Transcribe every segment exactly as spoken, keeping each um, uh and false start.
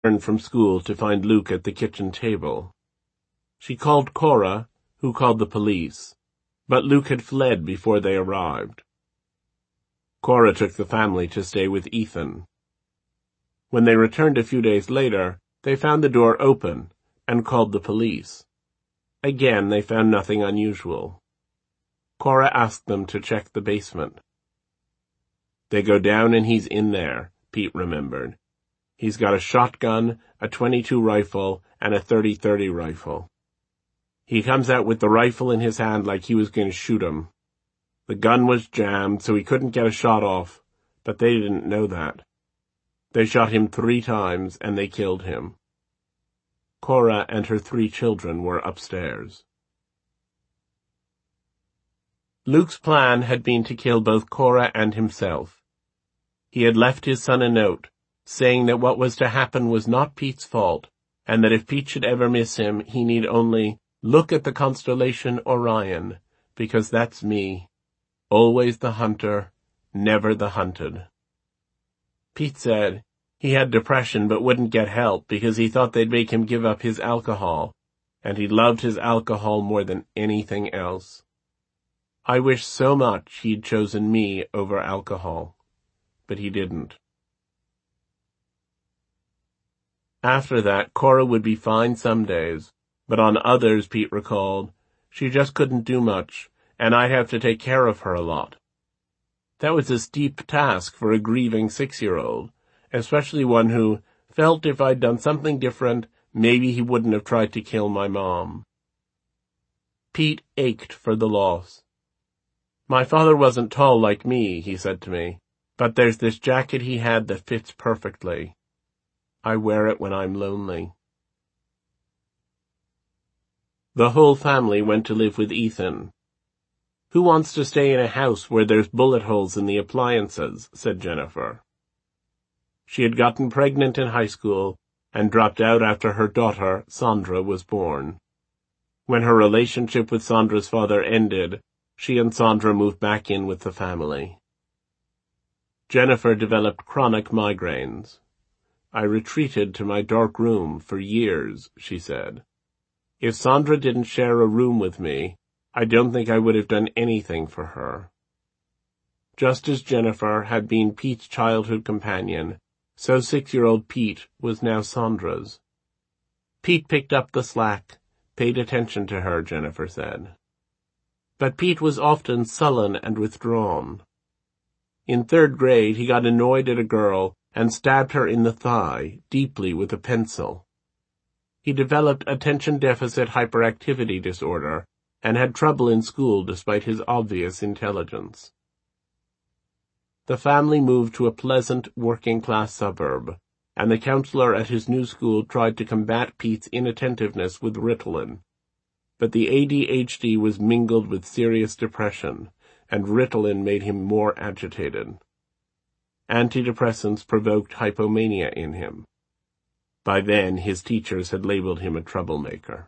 returned from school to find Luke at the kitchen table. She called Cora, who called the police, but Luke had fled before they arrived. Cora took the family to stay with Ethan. When they returned a few days later, they found the door open and called the police. Again, they found nothing unusual. Cora asked them to check the basement. They go down and he's in there, Pete remembered. He's got a shotgun, a twenty-two rifle, and a thirty thirty rifle. He comes out with the rifle in his hand like he was going to shoot him. The gun was jammed, so he couldn't get a shot off, but they didn't know that. They shot him three times, and they killed him. Cora and her three children were upstairs. Luke's plan had been to kill both Cora and himself. He had left his son a note, saying that what was to happen was not Pete's fault, and that if Pete should ever miss him, he need only look at the constellation Orion, because that's me, always the hunter, never the hunted. Pete said he had depression but wouldn't get help because he thought they'd make him give up his alcohol, and he loved his alcohol more than anything else. I wish so much he'd chosen me over alcohol, but he didn't. After that, Cora would be fine some days, but on others, Pete recalled, she just couldn't do much, and I'd have to take care of her a lot. That was a steep task for a grieving six-year-old, especially one who felt if I'd done something different, maybe he wouldn't have tried to kill my mom. Pete ached for the loss. My father wasn't tall like me, he said to me, but there's this jacket he had that fits perfectly. I wear it when I'm lonely. The whole family went to live with Ethan. Who wants to stay in a house where there's bullet holes in the appliances, said Jennifer. She had gotten pregnant in high school and dropped out after her daughter, Sandra, was born. When her relationship with Sandra's father ended, she and Sandra moved back in with the family. Jennifer developed chronic migraines. I retreated to my dark room for years, she said. If Sandra didn't share a room with me, I don't think I would have done anything for her. Just as Jennifer had been Pete's childhood companion, so six-year-old Pete was now Sandra's. Pete picked up the slack, paid attention to her, Jennifer said. But Pete was often sullen and withdrawn. In third grade, he got annoyed at a girl and stabbed her in the thigh, deeply with a pencil. He developed attention deficit hyperactivity disorder and had trouble in school despite his obvious intelligence. The family moved to a pleasant, working-class suburb, and the counselor at his new school tried to combat Pete's inattentiveness with Ritalin. But the A D H D was mingled with serious depression, and Ritalin made him more agitated. Antidepressants provoked hypomania in him. By then, his teachers had labeled him a troublemaker.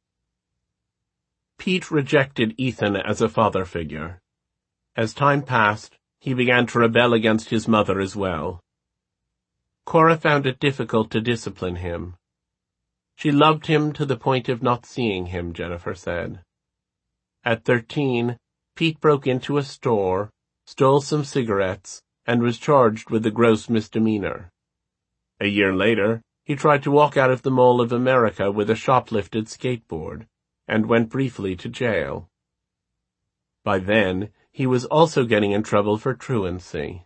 Pete rejected Ethan as a father figure. As time passed, he began to rebel against his mother as well. Cora found it difficult to discipline him. She loved him to the point of not seeing him, Jennifer said. At thirteen, Pete broke into a store, stole some cigarettes, and was charged with a gross misdemeanor. A year later, he tried to walk out of the Mall of America with a shoplifted skateboard, and went briefly to jail. By then, he was also getting in trouble for truancy.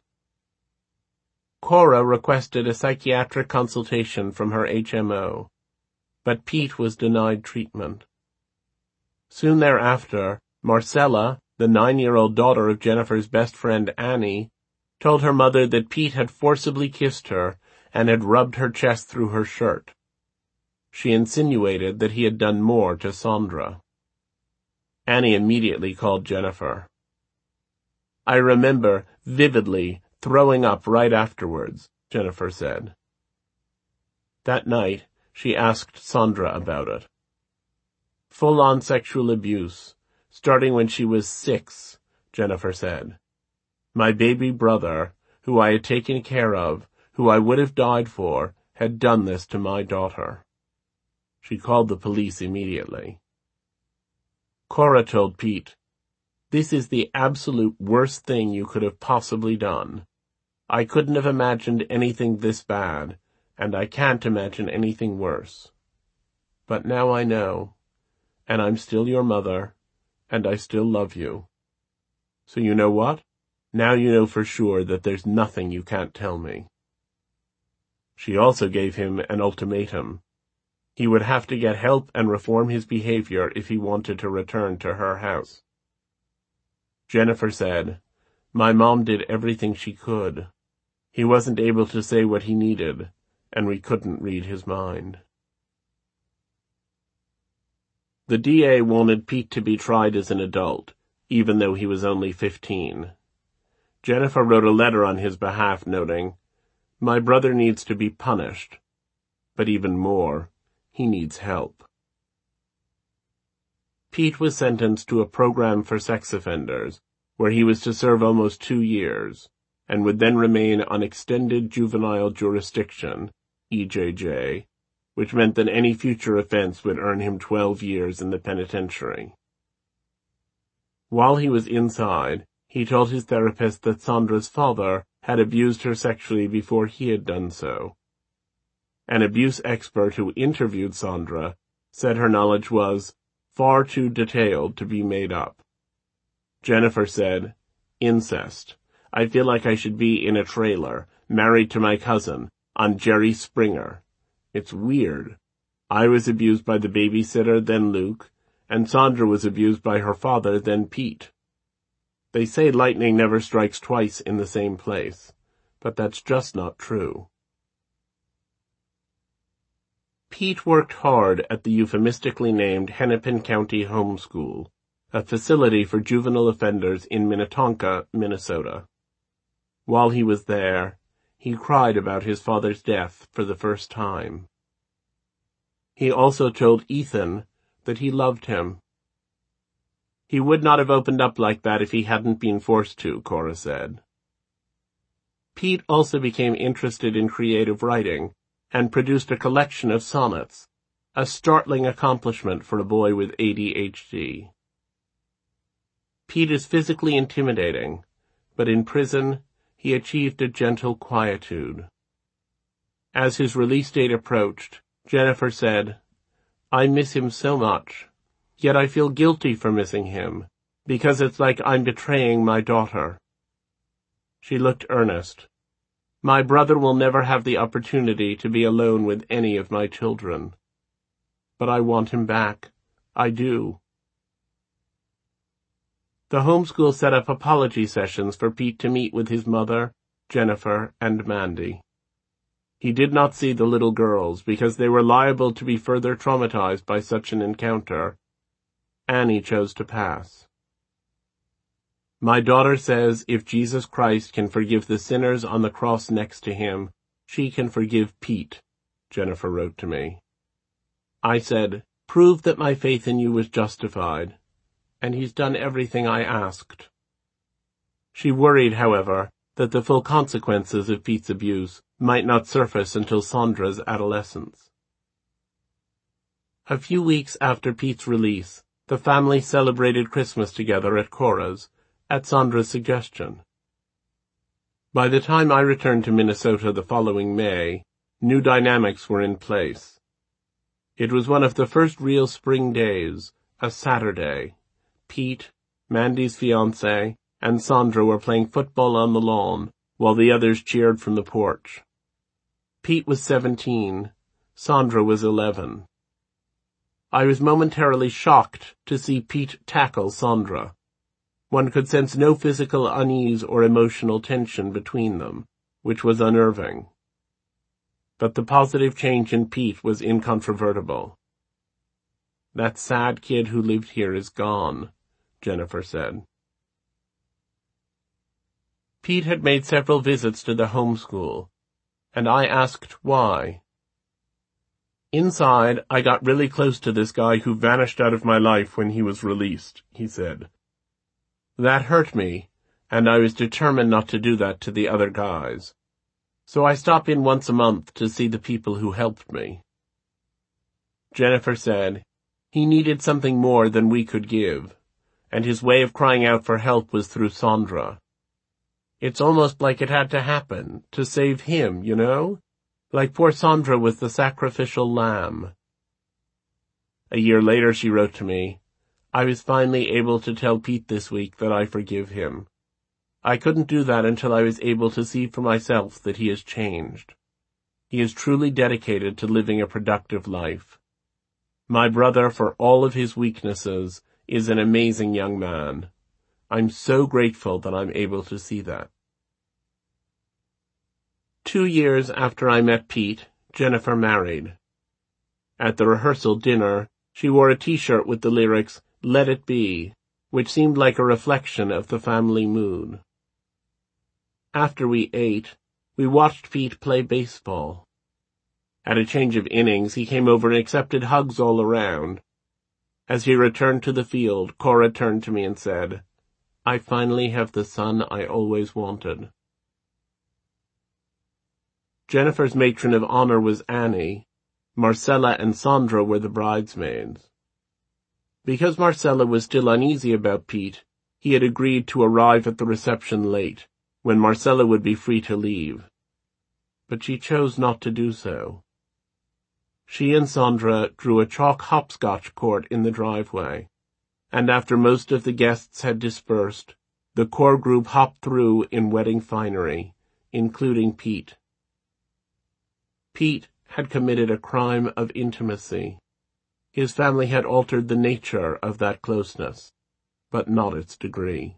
Cora requested a psychiatric consultation from her H M O, but Pete was denied treatment. Soon thereafter, Marcella, the nine-year-old daughter of Jennifer's best friend Annie, told her mother that Pete had forcibly kissed her and had rubbed her chest through her shirt. She insinuated that he had done more to Sandra. Annie immediately called Jennifer. I remember vividly throwing up right afterwards, Jennifer said. That night, she asked Sandra about it. Full-on sexual abuse, starting when she was six, Jennifer said. My baby brother, who I had taken care of, who I would have died for, had done this to my daughter. She called the police immediately. Cora told Pete, "This is the absolute worst thing you could have possibly done. I couldn't have imagined anything this bad, and I can't imagine anything worse. But now I know, and I'm still your mother, and I still love you. So you know what? Now you know for sure that there's nothing you can't tell me." She also gave him an ultimatum. He would have to get help and reform his behavior if he wanted to return to her house. Jennifer said, "My mom did everything she could. He wasn't able to say what he needed, and we couldn't read his mind." The D A wanted Pete to be tried as an adult, even though he was only fifteen. Jennifer wrote a letter on his behalf noting, "My brother needs to be punished, but even more, he needs help." Pete was sentenced to a program for sex offenders, where he was to serve almost two years, and would then remain on extended juvenile jurisdiction, E J J, which meant that any future offense would earn him twelve years in the penitentiary. While he was inside, he told his therapist that Sandra's father had abused her sexually before he had done so. An abuse expert who interviewed Sandra said her knowledge was far too detailed to be made up. Jennifer said, "Incest. I feel like I should be in a trailer, married to my cousin, on Jerry Springer. It's weird. I was abused by the babysitter, then Luke, and Sandra was abused by her father, then Pete. They say lightning never strikes twice in the same place, but that's just not true." Pete worked hard at the euphemistically named Hennepin County Home School, a facility for juvenile offenders in Minnetonka, Minnesota. While he was there, he cried about his father's death for the first time. He also told Ethan that he loved him. He would not have opened up like that if he hadn't been forced to, Cora said. Pete also became interested in creative writing and produced a collection of sonnets, a startling accomplishment for a boy with A D H D. Pete is physically intimidating, but in prison he achieved a gentle quietude. As his release date approached, Jennifer said, "I miss him so much, yet I feel guilty for missing him, because it's like I'm betraying my daughter." She looked earnest. "My brother will never have the opportunity to be alone with any of my children. But I want him back. I do." The homeschool set up apology sessions for Pete to meet with his mother, Jennifer, and Mandy. He did not see the little girls because they were liable to be further traumatized by such an encounter. Annie chose to pass. "My daughter says if Jesus Christ can forgive the sinners on the cross next to him, she can forgive Pete," Jennifer wrote to me. I said, "Prove that my faith in you was justified, and he's done everything I asked." She worried, however, that the full consequences of Pete's abuse might not surface until Sandra's adolescence. A few weeks after Pete's release, the family celebrated Christmas together at Cora's, at Sandra's suggestion. By the time I returned to Minnesota the following May, new dynamics were in place. It was one of the first real spring days, a Saturday. Pete, Mandy's fiancé, and Sandra were playing football on the lawn, while the others cheered from the porch. Pete was seventeen, Sandra was eleven. I was momentarily shocked to see Pete tackle Sandra. One could sense no physical unease or emotional tension between them, which was unnerving. But the positive change in Pete was incontrovertible. "That sad kid who lived here is gone," Jennifer said. Pete had made several visits to the homeschool, and I asked why. "Inside, I got really close to this guy who vanished out of my life when he was released," he said. "That hurt me, and I was determined not to do that to the other guys. so I stop in once a month to see the people who helped me." Jennifer said, "He needed something more than we could give, and his way of crying out for help was through Sandra. It's almost like it had to happen, to save him, you know? Like poor Sandra with the sacrificial lamb." A year later she wrote to me, "I was finally able to tell Pete this week that I forgive him. I couldn't do that until I was able to see for myself that he has changed. He is truly dedicated to living a productive life. My brother, for all of his weaknesses, is an amazing young man. I'm so grateful that I'm able to see that." Two years after I met Pete, Jennifer married. At the rehearsal dinner, she wore a t-shirt with the lyrics, "Let It Be," which seemed like a reflection of the family mood. After we ate, we watched Pete play baseball. At a change of innings, he came over and accepted hugs all around. As he returned to the field, Cora turned to me and said, "I finally have the son I always wanted." Jennifer's matron of honor was Annie. Marcella and Sandra were the bridesmaids. Because Marcella was still uneasy about Pete, he had agreed to arrive at the reception late, when Marcella would be free to leave. But she chose not to do so. She and Sandra drew a chalk hopscotch court in the driveway, and after most of the guests had dispersed, the core group hopped through in wedding finery, including Pete. Pete had committed a crime of intimacy. His family had altered the nature of that closeness, but not its degree.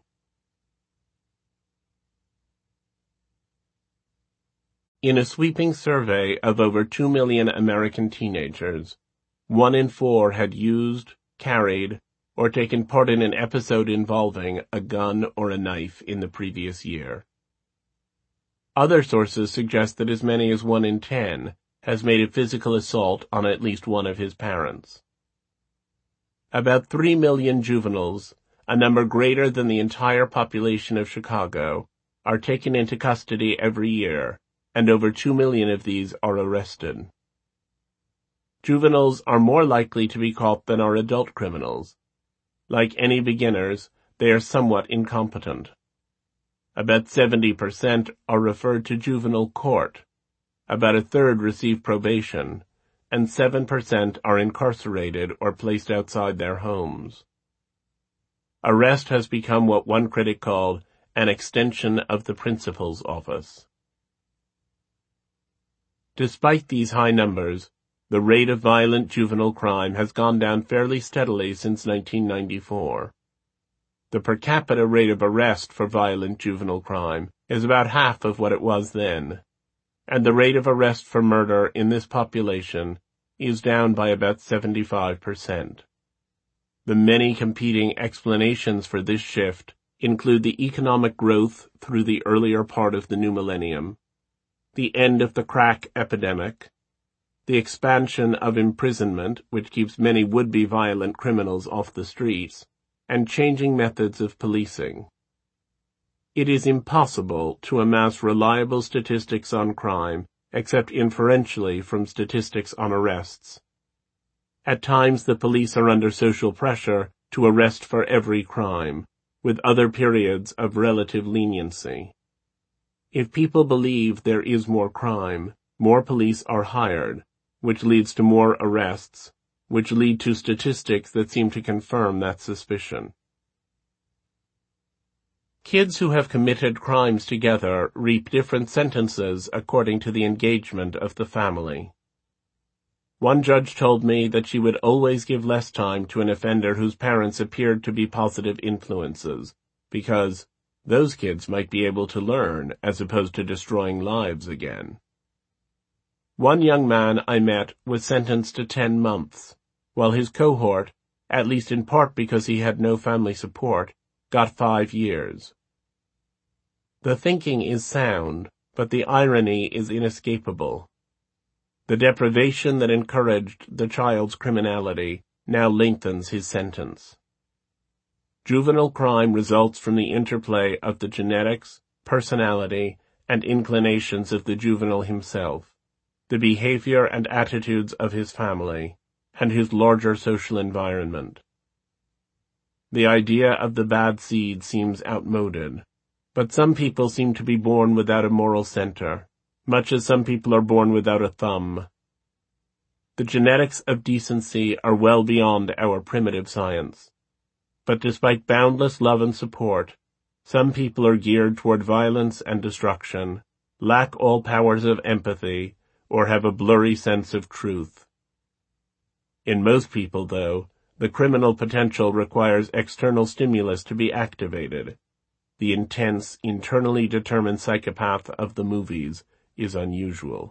In a sweeping survey of over two million American teenagers, one in four had used, carried, or taken part in an episode involving a gun or a knife in the previous year. Other sources suggest that as many as one in ten has made a physical assault on at least one of his parents. About three million juveniles, a number greater than the entire population of Chicago, are taken into custody every year, and over two million of these are arrested. Juveniles are more likely to be caught than are adult criminals. Like any beginners, they are somewhat incompetent. About seventy percent are referred to juvenile court, about a third receive probation, and seven percent are incarcerated or placed outside their homes. Arrest has become what one critic called an extension of the principal's office. Despite these high numbers, the rate of violent juvenile crime has gone down fairly steadily since nineteen ninety-four. The per capita rate of arrest for violent juvenile crime is about half of what it was then, and the rate of arrest for murder in this population is down by about seventy-five percent. The many competing explanations for this shift include the economic growth through the earlier part of the new millennium, the end of the crack epidemic, the expansion of imprisonment, which keeps many would-be violent criminals off the streets, and changing methods of policing. It is impossible to amass reliable statistics on crime except inferentially from statistics on arrests. At times the police are under social pressure to arrest for every crime, with other periods of relative leniency. If people believe there is more crime, more police are hired, which leads to more arrests, which lead to statistics that seem to confirm that suspicion. Kids who have committed crimes together reap different sentences according to the engagement of the family. One judge told me that she would always give less time to an offender whose parents appeared to be positive influences, because those kids might be able to learn as opposed to destroying lives again. One young man I met was sentenced to ten months, while his cohort, at least in part because he had no family support, got five years. The thinking is sound, but the irony is inescapable. The deprivation that encouraged the child's criminality now lengthens his sentence. Juvenile crime results from the interplay of the genetics, personality, and inclinations of the juvenile himself, the behavior and attitudes of his family, and his larger social environment. The idea of the bad seed seems outmoded, but some people seem to be born without a moral center, much as some people are born without a thumb. The genetics of decency are well beyond our primitive science. But despite boundless love and support, some people are geared toward violence and destruction, lack all powers of empathy, or have a blurry sense of truth. In most people, though, the criminal potential requires external stimulus to be activated. The intense, internally determined psychopath of the movies is unusual.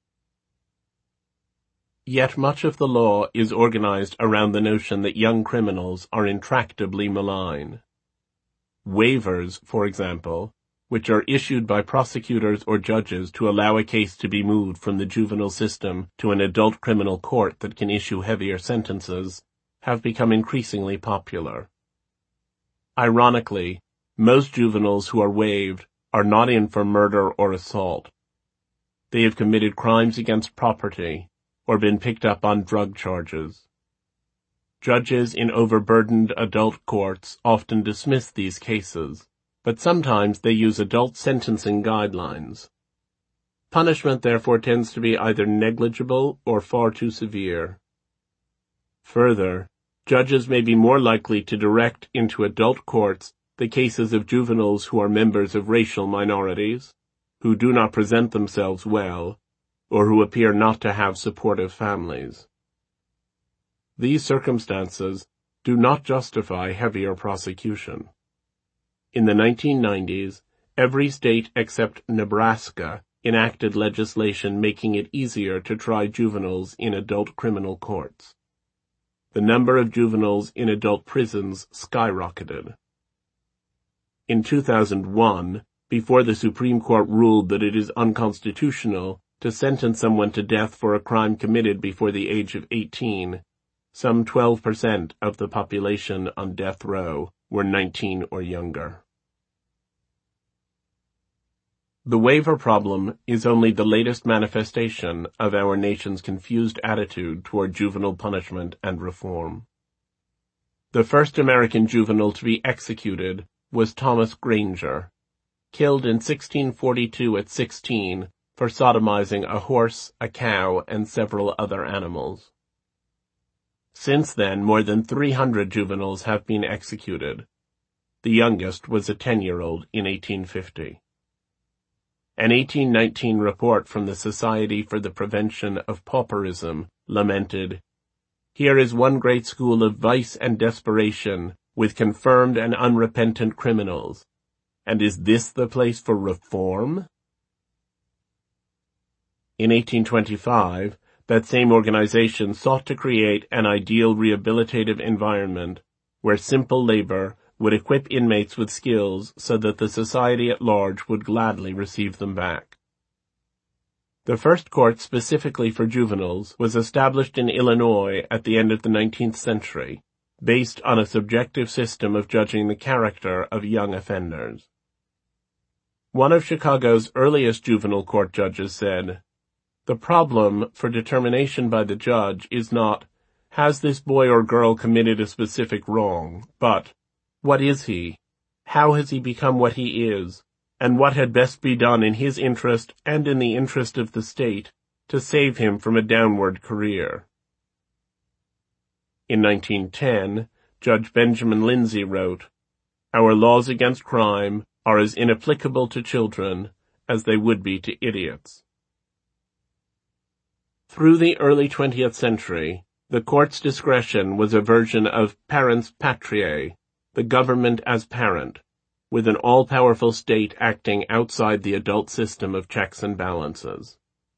Yet much of the law is organized around the notion that young criminals are intractably malign. Waivers, for example, which are issued by prosecutors or judges to allow a case to be moved from the juvenile system to an adult criminal court that can issue heavier sentences, have become increasingly popular. Ironically, most juveniles who are waived are not in for murder or assault. They have committed crimes against property, or been picked up on drug charges. Judges in overburdened adult courts often dismiss these cases, but sometimes they use adult sentencing guidelines. Punishment therefore tends to be either negligible or far too severe. Further, judges may be more likely to direct into adult courts the cases of juveniles who are members of racial minorities, who do not present themselves well, or who appear not to have supportive families. These circumstances do not justify heavier prosecution. In the nineteen nineties, every state except Nebraska enacted legislation making it easier to try juveniles in adult criminal courts. The number of juveniles in adult prisons skyrocketed. In two thousand one, before the Supreme Court ruled that it is unconstitutional to sentence someone to death for a crime committed before the age of eighteen, some twelve percent of the population on death row were nineteen or younger. The waiver problem is only the latest manifestation of our nation's confused attitude toward juvenile punishment and reform. The first American juvenile to be executed was Thomas Granger, killed in sixteen forty-two at sixteen for sodomizing a horse, a cow, and several other animals. Since then, more than three hundred juveniles have been executed. The youngest was a ten-year-old in eighteen fifty. An eighteen nineteen report from the Society for the Prevention of Pauperism lamented, "Here is one great school of vice and desperation, with confirmed and unrepentant criminals. And is this the place for reform?" In eighteen twenty-five, that same organization sought to create an ideal rehabilitative environment where simple labor would equip inmates with skills so that the society at large would gladly receive them back. The first court specifically for juveniles was established in Illinois at the end of the nineteenth century, based on a subjective system of judging the character of young offenders. One of Chicago's earliest juvenile court judges said, "The problem for determination by the judge is not, has this boy or girl committed a specific wrong, but, what is he? How has he become what he is? And what had best be done in his interest and in the interest of the state to save him from a downward career?" In nineteen ten, Judge Benjamin Lindsay wrote, "Our laws against crime are as inapplicable to children as they would be to idiots." Through the early twentieth century, the court's discretion was a version of parens patriae, the government as parent, with an all-powerful state acting outside the adult system of checks and balances.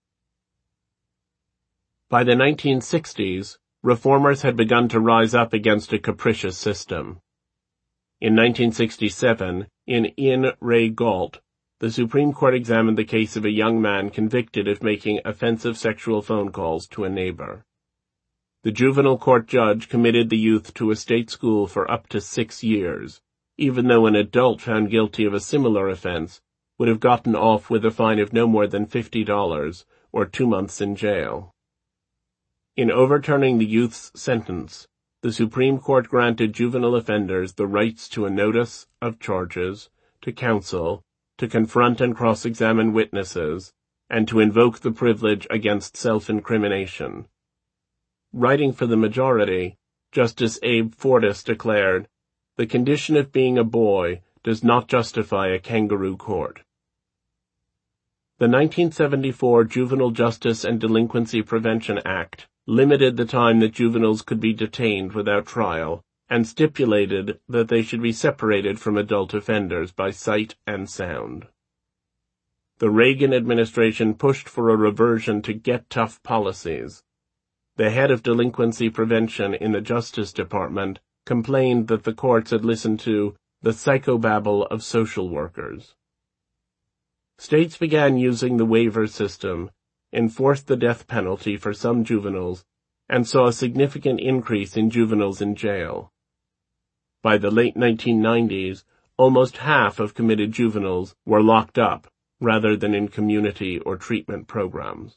By the nineteen sixties, reformers had begun to rise up against a capricious system. In nineteen sixty-seven, in In Re Gault, the Supreme Court examined the case of a young man convicted of making offensive sexual phone calls to a neighbor. The juvenile court judge committed the youth to a state school for up to six years, even though an adult found guilty of a similar offense would have gotten off with a fine of no more than fifty dollars or two months in jail. In overturning the youth's sentence, the Supreme Court granted juvenile offenders the rights to a notice of charges, to counsel, to confront and cross-examine witnesses, and to invoke the privilege against self-incrimination. Writing for the majority, Justice Abe Fortas declared, "The condition of being a boy does not justify a kangaroo court." The nineteen seventy-four Juvenile Justice and Delinquency Prevention Act limited the time that juveniles could be detained without trial and stipulated that they should be separated from adult offenders by sight and sound. The Reagan administration pushed for a reversion to get-tough policies. The head of delinquency prevention in the Justice Department complained that the courts had listened to the psychobabble of social workers. States began using the waiver system, enforced the death penalty for some juveniles, and saw a significant increase in juveniles in jail. By the late nineteen nineties, almost half of committed juveniles were locked up rather than in community or treatment programs.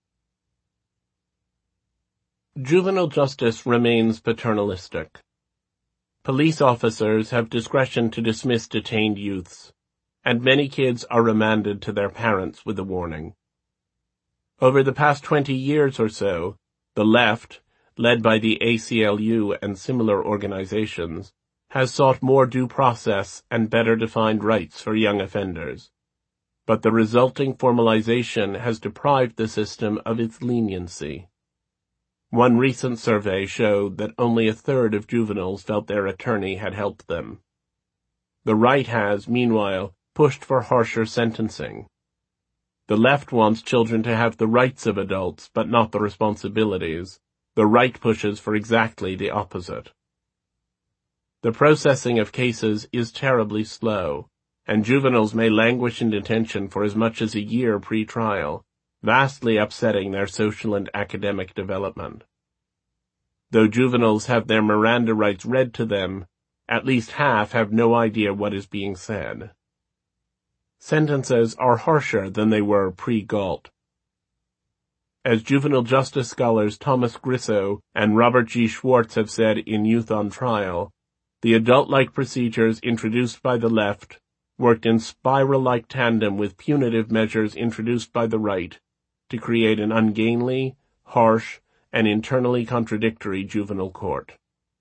Juvenile justice remains paternalistic. Police officers have discretion to dismiss detained youths, and many kids are remanded to their parents with a warning. Over the past twenty years or so, the left, led by the A C L U and similar organizations, has sought more due process and better defined rights for young offenders. But the resulting formalization has deprived the system of its leniency. One recent survey showed that only a third of juveniles felt their attorney had helped them. The right has, meanwhile, pushed for harsher sentencing. The left wants children to have the rights of adults, but not the responsibilities. The right pushes for exactly the opposite. The processing of cases is terribly slow, and juveniles may languish in detention for as much as a year pre-trial, vastly upsetting their social and academic development. Though juveniles have their Miranda rights read to them, at least half have no idea what is being said. Sentences are harsher than they were pre-Galt. As juvenile justice scholars Thomas Grisso and Robert G. Schwartz have said in Youth on Trial, the adult-like procedures introduced by the left worked in spiral-like tandem with punitive measures introduced by the right to create an ungainly, harsh, and internally contradictory juvenile court.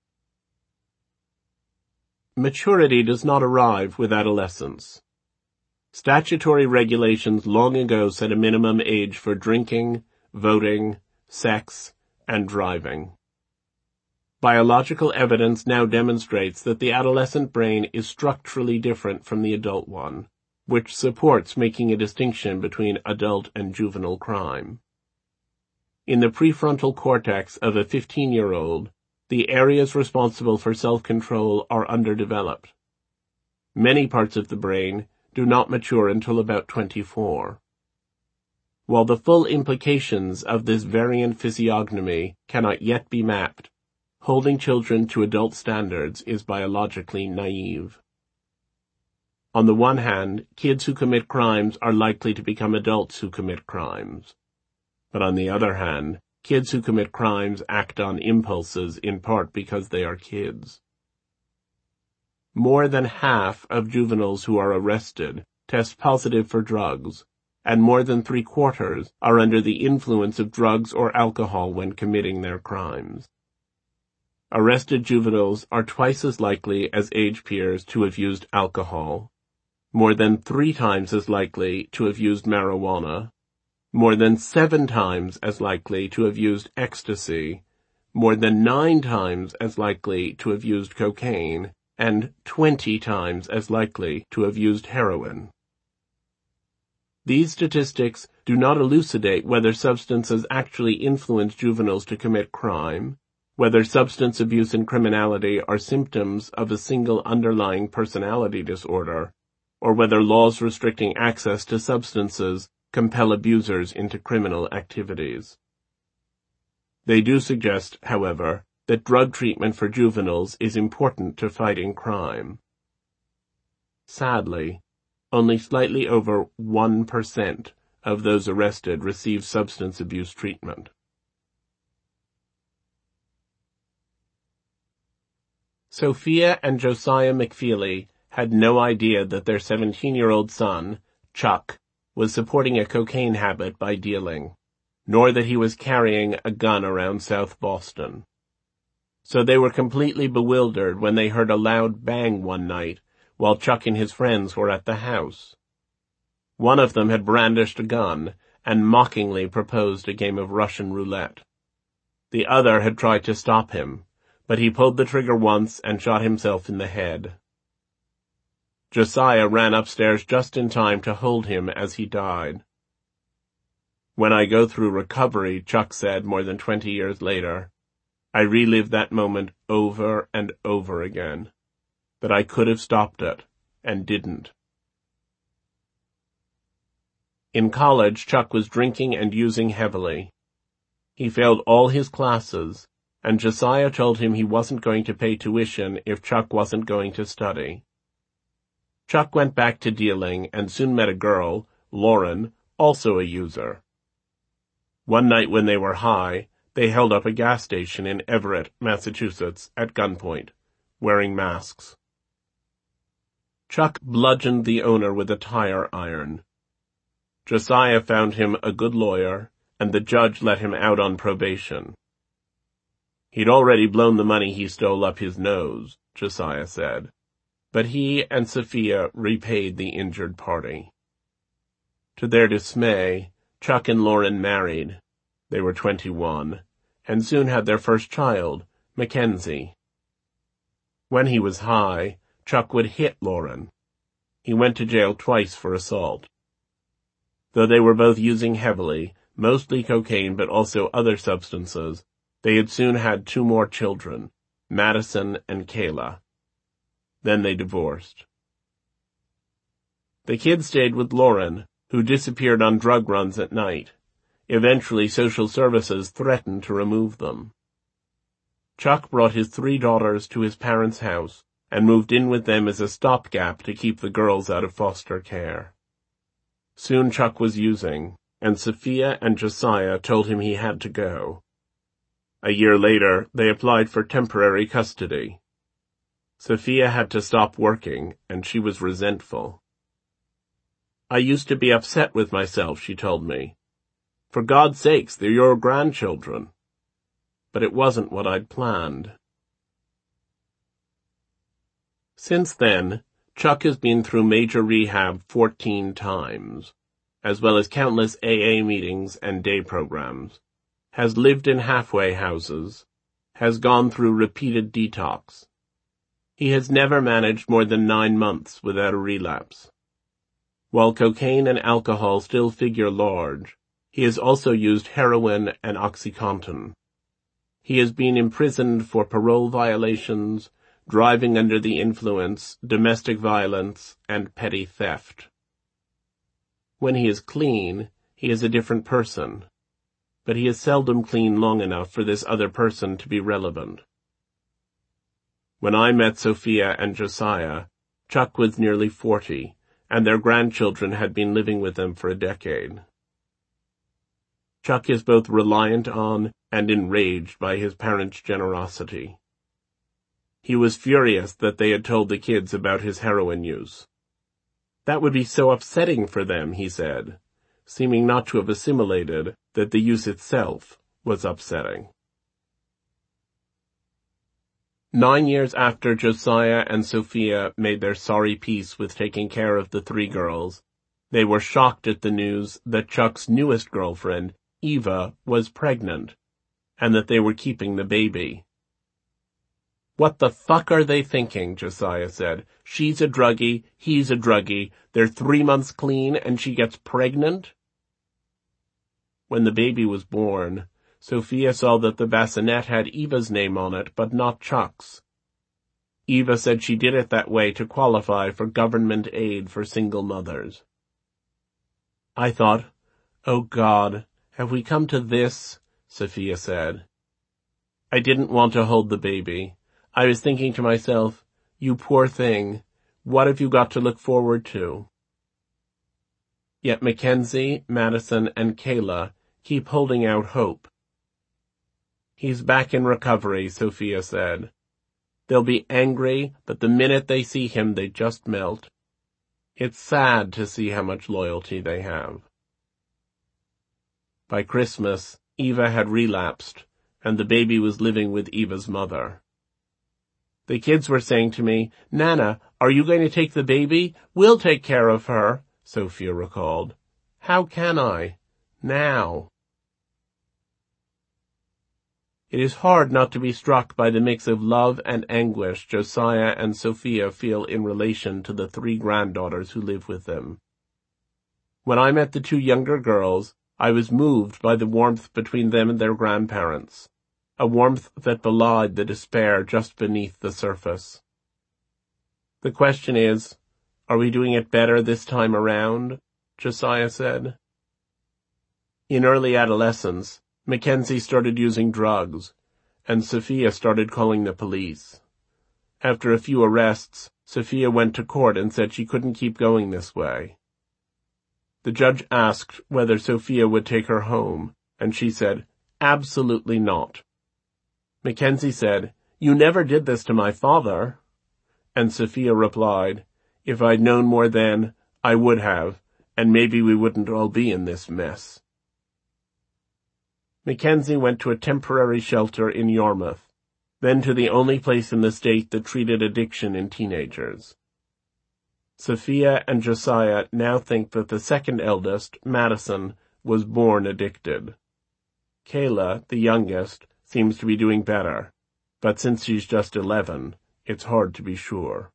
Maturity does not arrive with adolescence. Statutory regulations long ago set a minimum age for drinking, voting, sex, and driving. Biological evidence now demonstrates that the adolescent brain is structurally different from the adult one, which supports making a distinction between adult and juvenile crime. In the prefrontal cortex of a fifteen-year-old, the areas responsible for self-control are underdeveloped. Many parts of the brain do not mature until about twenty-four. While the full implications of this variant physiognomy cannot yet be mapped, holding children to adult standards is biologically naive. On the one hand, kids who commit crimes are likely to become adults who commit crimes. But on the other hand, kids who commit crimes act on impulses in part because they are kids. More than half of juveniles who are arrested test positive for drugs, and more than three-quarters are under the influence of drugs or alcohol when committing their crimes. Arrested juveniles are twice as likely as age peers to have used alcohol, more than three times as likely to have used marijuana, more than seven times as likely to have used ecstasy, more than nine times as likely to have used cocaine, and twenty times as likely to have used heroin. These statistics do not elucidate whether substances actually influence juveniles to commit crime, whether substance abuse and criminality are symptoms of a single underlying personality disorder, or whether laws restricting access to substances compel abusers into criminal activities. They do suggest, however, that drug treatment for juveniles is important to fighting crime. Sadly, only slightly over one percent of those arrested received substance abuse treatment. Sophia and Josiah McFeely had no idea that their seventeen-year-old son, Chuck, was supporting a cocaine habit by dealing, nor that he was carrying a gun around South Boston. So they were completely bewildered when they heard a loud bang one night while Chuck and his friends were at the house. One of them had brandished a gun and mockingly proposed a game of Russian roulette. The other had tried to stop him, but he pulled the trigger once and shot himself in the head. Josiah ran upstairs just in time to hold him as he died. When I go through recovery, Chuck said more than twenty years later, I relive that moment over and over again, that I could have stopped it and didn't. In college, Chuck was drinking and using heavily. He failed all his classes, and Josiah told him he wasn't going to pay tuition if Chuck wasn't going to study. Chuck went back to dealing and soon met a girl, Lauren, also a user. One night when they were high, they held up a gas station in Everett, Massachusetts, at gunpoint, wearing masks. Chuck bludgeoned the owner with a tire iron. Josiah found him a good lawyer, and the judge let him out on probation. He'd already blown the money he stole up his nose, Josiah said, but he and Sophia repaid the injured party. To their dismay, Chuck and Lauren married. They were twenty-one, and soon had their first child, Mackenzie. When he was high, Chuck would hit Lauren. He went to jail twice for assault. Though they were both using heavily, mostly cocaine but also other substances, they had soon had two more children, Madison and Kayla. Then they divorced. The kids stayed with Lauren, who disappeared on drug runs at night. Eventually, social services threatened to remove them. Chuck brought his three daughters to his parents' house and moved in with them as a stopgap to keep the girls out of foster care. Soon Chuck was using, and Sophia and Josiah told him he had to go. A year later, they applied for temporary custody. Sophia had to stop working, and she was resentful. I used to be upset with myself, she told me. For God's sakes, they're your grandchildren. But it wasn't what I'd planned. Since then, Chuck has been through major rehab fourteen times, as well as countless A A meetings and day programs, has lived in halfway houses, has gone through repeated detox. He has never managed more than nine months without a relapse. While cocaine and alcohol still figure large, he has also used heroin and OxyContin. He has been imprisoned for parole violations, driving under the influence, domestic violence, and petty theft. When he is clean, he is a different person, but he is seldom clean long enough for this other person to be relevant. When I met Sophia and Josiah, Chuck was nearly forty, and their grandchildren had been living with them for a decade. Chuck is both reliant on and enraged by his parents' generosity. He was furious that they had told the kids about his heroin use. That would be so upsetting for them, he said, seeming not to have assimilated that the use itself was upsetting. Nine years after Josiah and Sophia made their sorry peace with taking care of the three girls, they were shocked at the news that Chuck's newest girlfriend, Eva, was pregnant, and that they were keeping the baby. What the fuck are they thinking, Josiah said. She's a druggie, he's a druggie, they're three months clean and she gets pregnant? When the baby was born, Sophia saw that the bassinet had Eva's name on it, but not Chuck's. Eva said she did it that way to qualify for government aid for single mothers. I thought, oh God, have we come to this? Sophia said. I didn't want to hold the baby. I was thinking to myself, you poor thing, what have you got to look forward to? Yet Mackenzie, Madison, and Kayla keep holding out hope. "He's back in recovery," Sophia said. "They'll be angry, but the minute they see him they just melt. It's sad to see how much loyalty they have." By Christmas, Eva had relapsed, and the baby was living with Eva's mother. "The kids were saying to me, 'Nana, are you going to take the baby? We'll take care of her,'" Sophia recalled. "How can I? Now?" It is hard not to be struck by the mix of love and anguish Josiah and Sophia feel in relation to the three granddaughters who live with them. When I met the two younger girls, I was moved by the warmth between them and their grandparents, a warmth that belied the despair just beneath the surface. "The question is, are we doing it better this time around?" Josiah said. In early adolescence, Mackenzie started using drugs, and Sophia started calling the police. After a few arrests, Sophia went to court and said she couldn't keep going this way. The judge asked whether Sophia would take her home, and she said, "Absolutely not." Mackenzie said, "You never did this to my father." And Sophia replied, "If I'd known more then, I would have, and maybe we wouldn't all be in this mess." Mackenzie went to a temporary shelter in Yarmouth, then to the only place in the state that treated addiction in teenagers. Sophia and Josiah now think that the second eldest, Madison, was born addicted. Kayla, the youngest, seems to be doing better, but since she's just eleven, it's hard to be sure.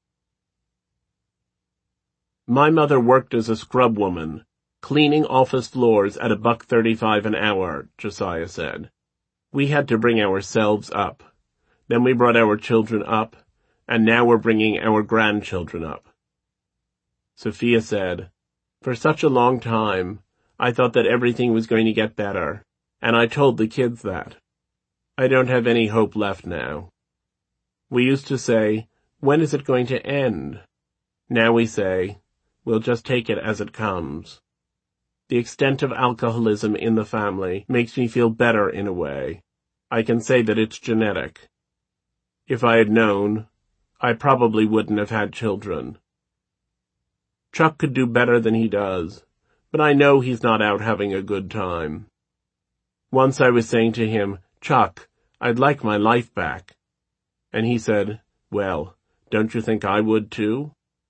"My mother worked as a scrub woman, cleaning office floors at a buck thirty-five an hour," Josiah said. "We had to bring ourselves up. Then we brought our children up, and now we're bringing our grandchildren up." Sophia said, "For such a long time, I thought that everything was going to get better, and I told the kids that. I don't have any hope left now. We used to say, 'When is it going to end?' Now we say, 'We'll just take it as it comes.' The extent of alcoholism in the family makes me feel better in a way. I can say that it's genetic. If I had known, I probably wouldn't have had children. Chuck could do better than he does, but I know he's not out having a good time. Once I was saying to him, 'Chuck, I'd like my life back.' And he said, 'Well, don't you think I would too?'"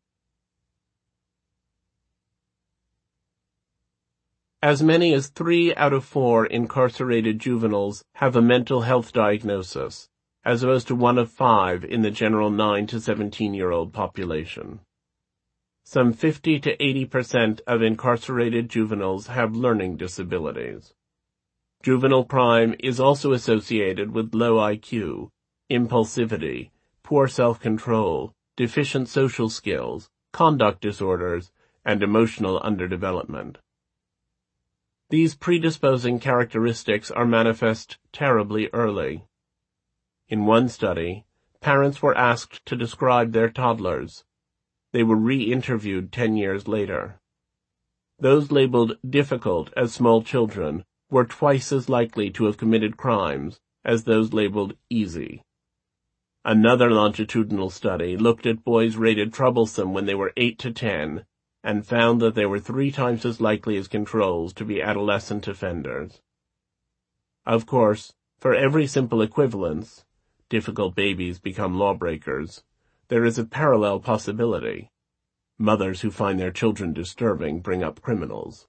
As many as three out of four incarcerated juveniles have a mental health diagnosis, as opposed to one of five in the general nine to seventeen-year-old population. Some fifty to eighty percent of incarcerated juveniles have learning disabilities. Juvenile crime is also associated with low I Q, impulsivity, poor self-control, deficient social skills, conduct disorders, and emotional underdevelopment. These predisposing characteristics are manifest terribly early. In one study, parents were asked to describe their toddlers. They were re-interviewed ten years later. Those labeled difficult as small children were twice as likely to have committed crimes as those labeled easy. Another longitudinal study looked at boys rated troublesome when they were eight to ten and found that they were three times as likely as controls to be adolescent offenders. Of course, for every simple equivalence, difficult babies become lawbreakers, there is a parallel possibility. Mothers who find their children disturbing bring up criminals.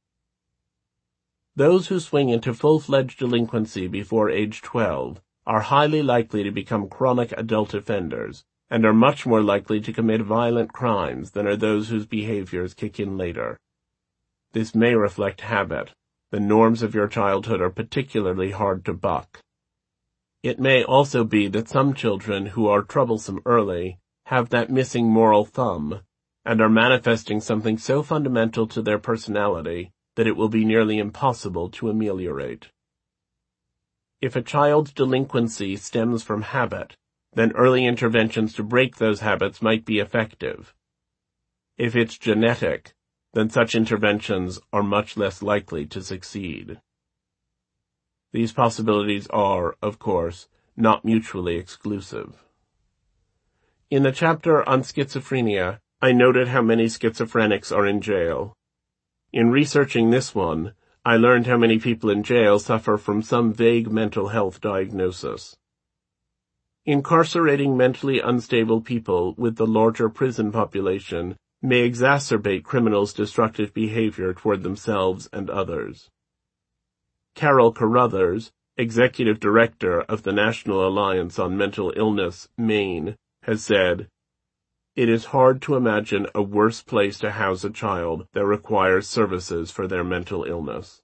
Those who swing into full-fledged delinquency before age twelve are highly likely to become chronic adult offenders, and are much more likely to commit violent crimes than are those whose behaviors kick in later. This may reflect habit. The norms of your childhood are particularly hard to buck. It may also be that some children who are troublesome early have that missing moral thumb, and are manifesting something so fundamental to their personality that it will be nearly impossible to ameliorate. If a child's delinquency stems from habit, then early interventions to break those habits might be effective. If it's genetic, then such interventions are much less likely to succeed. These possibilities are, of course, not mutually exclusive. In the chapter on schizophrenia, I noted how many schizophrenics are in jail. In researching this one, I learned how many people in jail suffer from some vague mental health diagnosis. Incarcerating mentally unstable people with the larger prison population may exacerbate criminals' destructive behavior toward themselves and others. Carol Carruthers, executive director of the National Alliance on Mental Illness, Maine, has said, "It is hard to imagine a worse place to house a child that requires services for their mental illness."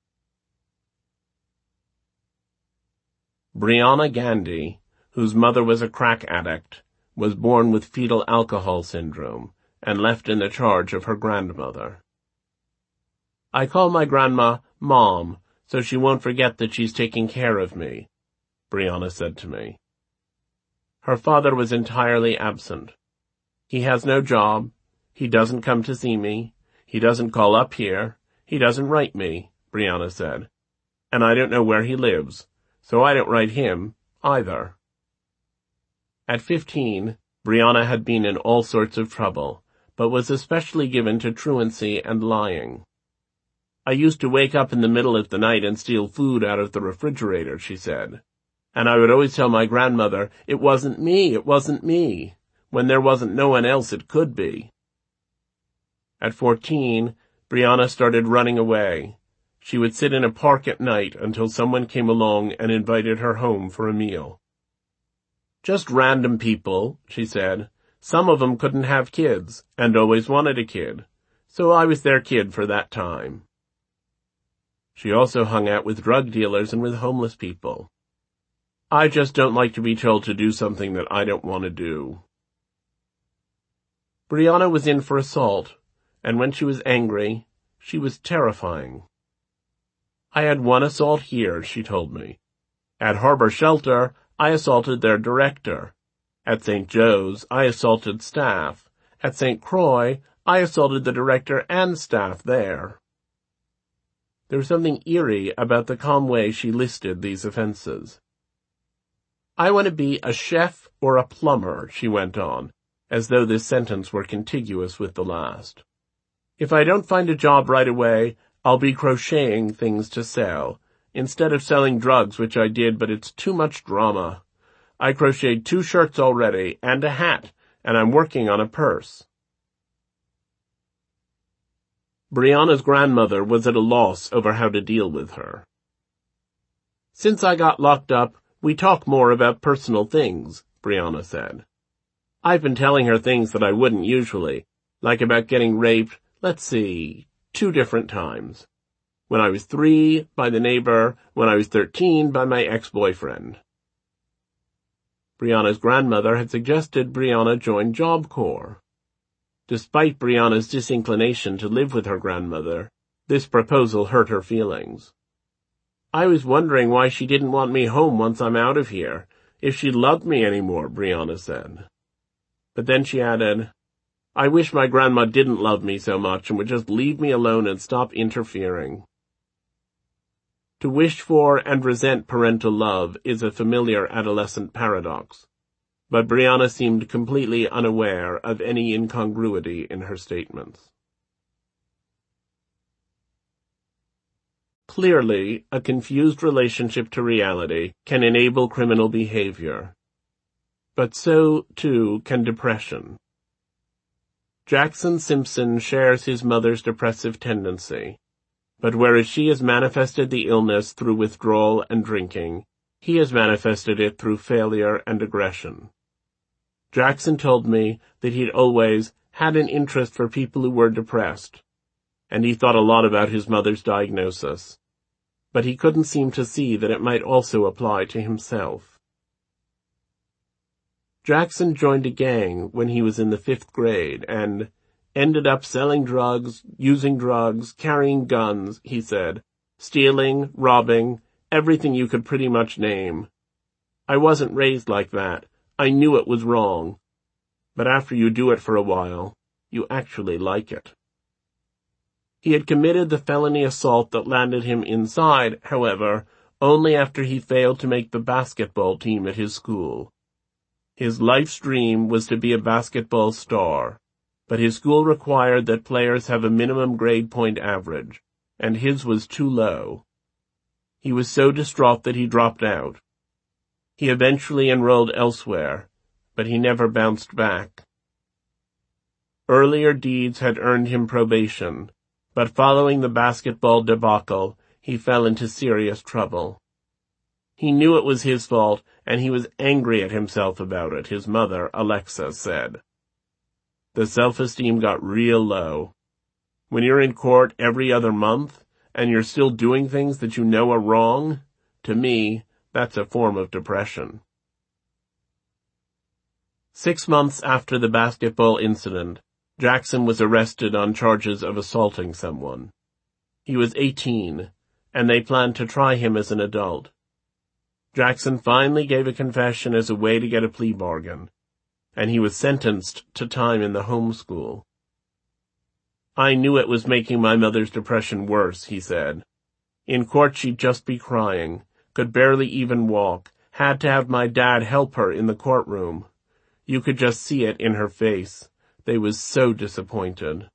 Brianna Gandhi, whose mother was a crack addict, was born with fetal alcohol syndrome and left in the charge of her grandmother. "I call my grandma Mom, so she won't forget that she's taking care of me," Brianna said to me. Her father was entirely absent. "He has no job, he doesn't come to see me, he doesn't call up here, he doesn't write me," Brianna said. "And I don't know where he lives, so I don't write him, either." At fifteen, Brianna had been in all sorts of trouble, but was especially given to truancy and lying. "I used to wake up in the middle of the night and steal food out of the refrigerator," she said. "And I would always tell my grandmother, 'It wasn't me, it wasn't me,' when there wasn't no one else it could be." At fourteen, Brianna started running away. She would sit in a park at night until someone came along and invited her home for a meal. "Just random people," she said. "Some of them couldn't have kids, and always wanted a kid, so I was their kid for that time." She also hung out with drug dealers and with homeless people. "I just don't like to be told to do something that I don't want to do." Brianna was in for assault, and when she was angry, she was terrifying. "I had one assault here," she told me. "At Harbor Shelter, I assaulted their director. At Saint Joe's, I assaulted staff. At Saint Croix, I assaulted the director and staff there." There was something eerie about the calm way she listed these offenses. "I want to be a chef or a plumber," she went on, as though this sentence were contiguous with the last. "If I don't find a job right away, I'll be crocheting things to sell, instead of selling drugs, which I did, but it's too much drama. I crocheted two shirts already, and a hat, and I'm working on a purse." Brianna's grandmother was at a loss over how to deal with her. "Since I got locked up, we talk more about personal things," Brianna said. "I've been telling her things that I wouldn't usually, like about getting raped, let's see, two different times. When I was three, by the neighbor, when I was thirteen, by my ex-boyfriend." Brianna's grandmother had suggested Brianna join Job Corps. Despite Brianna's disinclination to live with her grandmother, this proposal hurt her feelings. "I was wondering why she didn't want me home once I'm out of here, if she loved me anymore," Brianna said. But then she added, "I wish my grandma didn't love me so much and would just leave me alone and stop interfering." To wish for and resent parental love is a familiar adolescent paradox, but Brianna seemed completely unaware of any incongruity in her statements. Clearly, a confused relationship to reality can enable criminal behavior, but so, too, can depression. Jackson Simpson shares his mother's depressive tendency, but whereas she has manifested the illness through withdrawal and drinking, he has manifested it through failure and aggression. Jackson told me that he'd always had an interest for people who were depressed, and he thought a lot about his mother's diagnosis, but he couldn't seem to see that it might also apply to himself. Jackson joined a gang when he was in the fifth grade and ended up selling drugs, using drugs, carrying guns, he said, stealing, robbing, everything you could pretty much name. "I wasn't raised like that. I knew it was wrong. But after you do it for a while, you actually like it." He had committed the felony assault that landed him inside, however, only after he failed to make the basketball team at his school. His life's dream was to be a basketball star, but his school required that players have a minimum grade point average, and his was too low. He was so distraught that he dropped out. He eventually enrolled elsewhere, but he never bounced back. Earlier deeds had earned him probation, but following the basketball debacle, he fell into serious trouble. He knew it was his fault, and he was angry at himself about it, his mother, Alexa, said. The self-esteem got real low. When you're in court every other month, and you're still doing things that you know are wrong, to me, that's a form of depression. Six months after the basketball incident, Jackson was arrested on charges of assaulting someone. He was eighteen, and they planned to try him as an adult. Jackson finally gave a confession as a way to get a plea bargain, and he was sentenced to time in the home school. I knew it was making my mother's depression worse, he said. In court she'd just be crying, could barely even walk, had to have my dad help her in the courtroom. You could just see it in her face. They was so disappointed.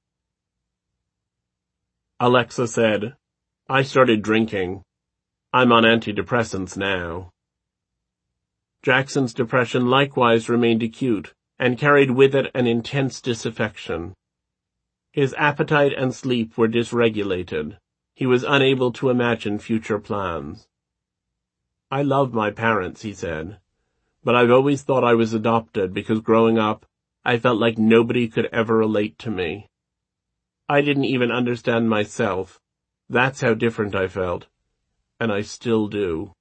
Alexa said, I started drinking. I'm on antidepressants now. Jackson's depression likewise remained acute and carried with it an intense disaffection. His appetite and sleep were dysregulated. He was unable to imagine future plans. I love my parents, he said, but I've always thought I was adopted because growing up, I felt like nobody could ever relate to me. I didn't even understand myself. That's how different I felt. And I still do.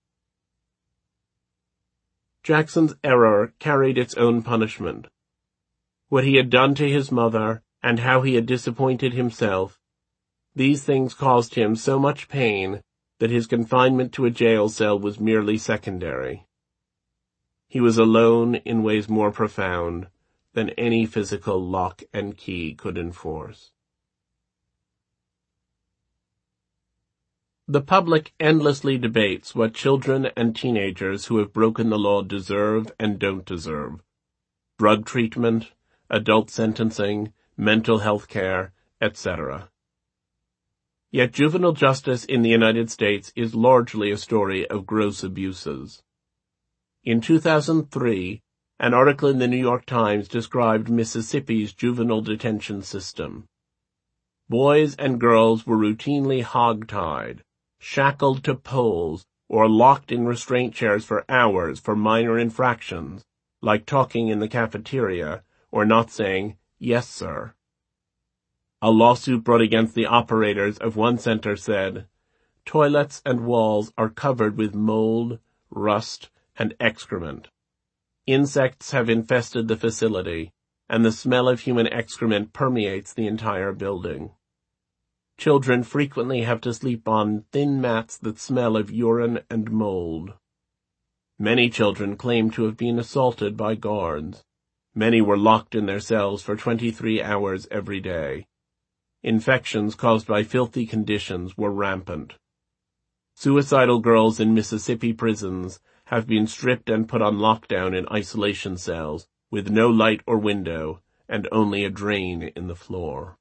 Jackson's error carried its own punishment. What he had done to his mother, and how he had disappointed himself, these things caused him so much pain that his confinement to a jail cell was merely secondary. He was alone in ways more profound than any physical lock and key could enforce. The public endlessly debates what children and teenagers who have broken the law deserve and don't deserve. Drug treatment, adult sentencing, mental health care, et cetera. Yet juvenile justice in the United States is largely a story of gross abuses. In two thousand three, an article in the New York Times described Mississippi's juvenile detention system. Boys and girls were routinely hog-tied, shackled to poles, or locked in restraint chairs for hours for minor infractions, like talking in the cafeteria or not saying, "Yes, sir." A lawsuit brought against the operators of one center said, "Toilets and walls are covered with mold, rust, and excrement. Insects have infested the facility, and the smell of human excrement permeates the entire building. Children frequently have to sleep on thin mats that smell of urine and mold. Many children claim to have been assaulted by guards. Many were locked in their cells for twenty-three hours every day. Infections caused by filthy conditions were rampant. Suicidal girls in Mississippi prisons have been stripped and put on lockdown in isolation cells with no light or window and only a drain in the floor."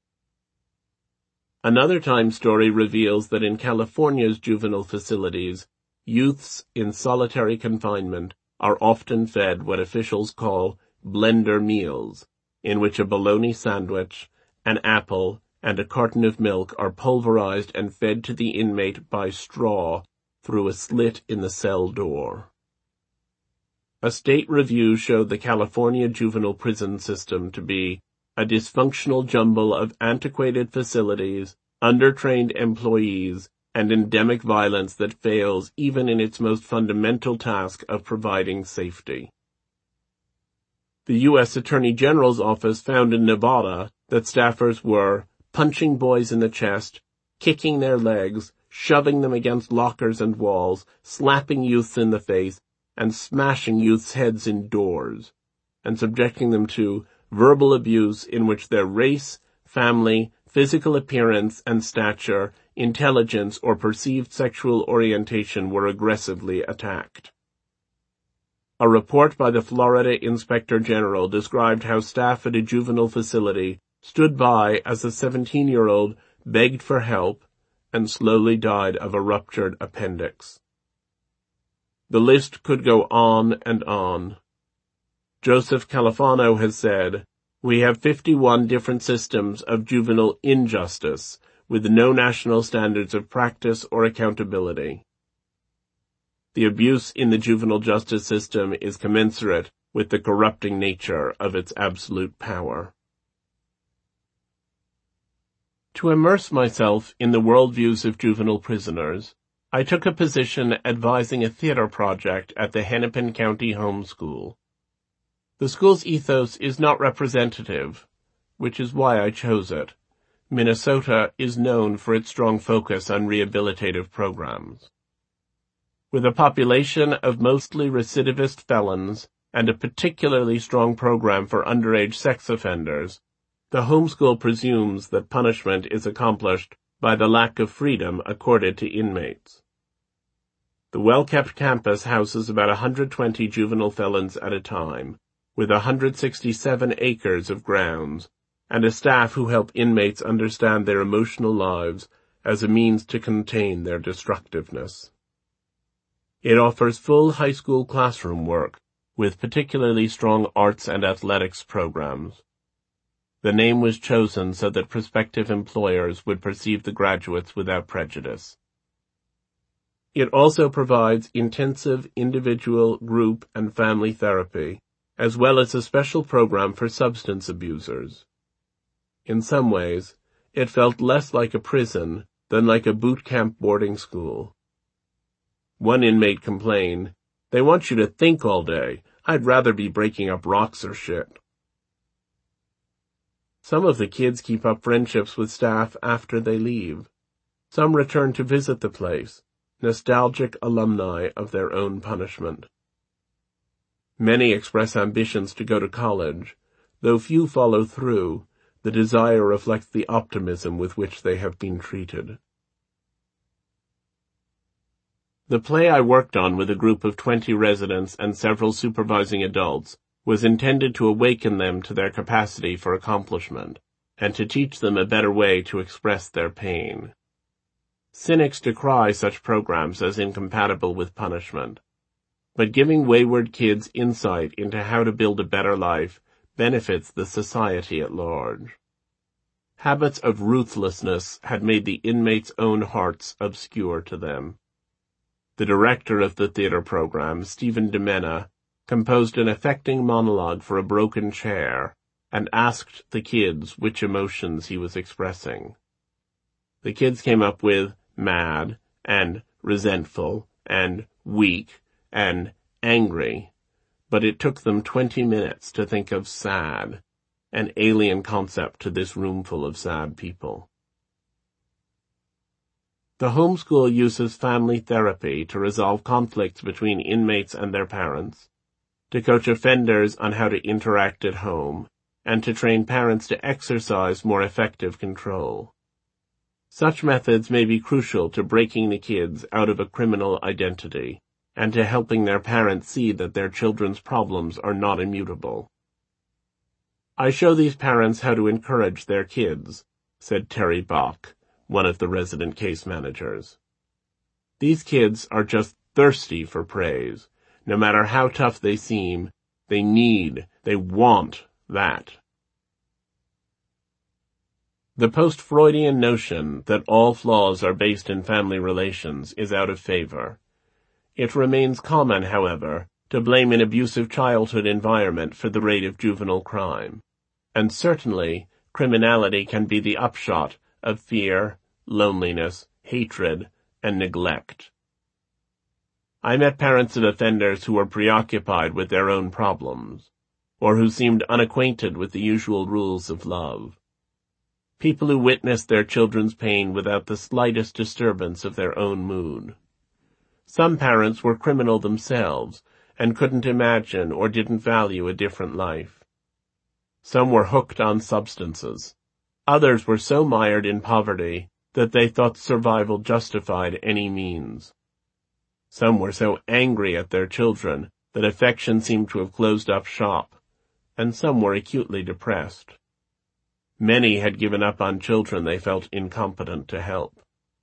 Another Time story reveals that in California's juvenile facilities, youths in solitary confinement are often fed what officials call blender meals, in which a bologna sandwich, an apple, and a carton of milk are pulverized and fed to the inmate by straw through a slit in the cell door. A state review showed the California juvenile prison system to be a dysfunctional jumble of antiquated facilities, undertrained employees, and endemic violence that fails even in its most fundamental task of providing safety. The U S Attorney General's office found in Nevada that staffers were punching boys in the chest, kicking their legs, shoving them against lockers and walls, slapping youths in the face, and smashing youths' heads in doors, and subjecting them to verbal abuse in which their race, family, physical appearance and stature, intelligence, or perceived sexual orientation were aggressively attacked. A report by the Florida Inspector General described how staff at a juvenile facility stood by as a seventeen-year-old begged for help and slowly died of a ruptured appendix. The list could go on and on. Joseph Califano has said, "We have fifty-one different systems of juvenile injustice, with no national standards of practice or accountability." The abuse in the juvenile justice system is commensurate with the corrupting nature of its absolute power. To immerse myself in the worldviews of juvenile prisoners, I took a position advising a theater project at the Hennepin County Home School. The school's ethos is not representative, which is why I chose it. Minnesota is known for its strong focus on rehabilitative programs. With a population of mostly recidivist felons and a particularly strong program for underage sex offenders, the homeschool presumes that punishment is accomplished by the lack of freedom accorded to inmates. The well-kept campus houses about one hundred twenty juvenile felons at a time, with one hundred sixty-seven acres of grounds, and a staff who help inmates understand their emotional lives as a means to contain their destructiveness. It offers full high school classroom work, with particularly strong arts and athletics programs. The name was chosen so that prospective employers would perceive the graduates without prejudice. It also provides intensive individual, group, and family therapy, as well as a special program for substance abusers. In some ways, it felt less like a prison than like a boot camp boarding school. One inmate complained, "They want you to think all day. I'd rather be breaking up rocks or shit." Some of the kids keep up friendships with staff after they leave. Some return to visit the place, nostalgic alumni of their own punishment. Many express ambitions to go to college. Though few follow through, the desire reflects the optimism with which they have been treated. The play I worked on with a group of twenty residents and several supervising adults was intended to awaken them to their capacity for accomplishment, and to teach them a better way to express their pain. Cynics decry such programs as incompatible with punishment, but giving wayward kids insight into how to build a better life benefits the society at large. Habits of ruthlessness had made the inmates' own hearts obscure to them. The director of the theater program, Stephen DeMena, composed an affecting monologue for a broken chair and asked the kids which emotions he was expressing. The kids came up with mad and resentful and weak and angry, but it took them twenty minutes to think of sad, an alien concept to this roomful of sad people. The homeschool uses family therapy to resolve conflicts between inmates and their parents, to coach offenders on how to interact at home, and to train parents to exercise more effective control. Such methods may be crucial to breaking the kids out of a criminal identity, and to helping their parents see that their children's problems are not immutable. "I show these parents how to encourage their kids," said Terry Bach, one of the resident case managers. "These kids are just thirsty for praise. No matter how tough they seem, they need, they want that." The post-Freudian notion that all flaws are based in family relations is out of favor. It remains common, however, to blame an abusive childhood environment for the rate of juvenile crime. And certainly, criminality can be the upshot of fear, loneliness, hatred, and neglect. I met parents of offenders who were preoccupied with their own problems, or who seemed unacquainted with the usual rules of love. People who witnessed their children's pain without the slightest disturbance of their own mood. Some parents were criminal themselves and couldn't imagine or didn't value a different life. Some were hooked on substances. Others were so mired in poverty that they thought survival justified any means. Some were so angry at their children that affection seemed to have closed up shop, and some were acutely depressed. Many had given up on children they felt incompetent to help.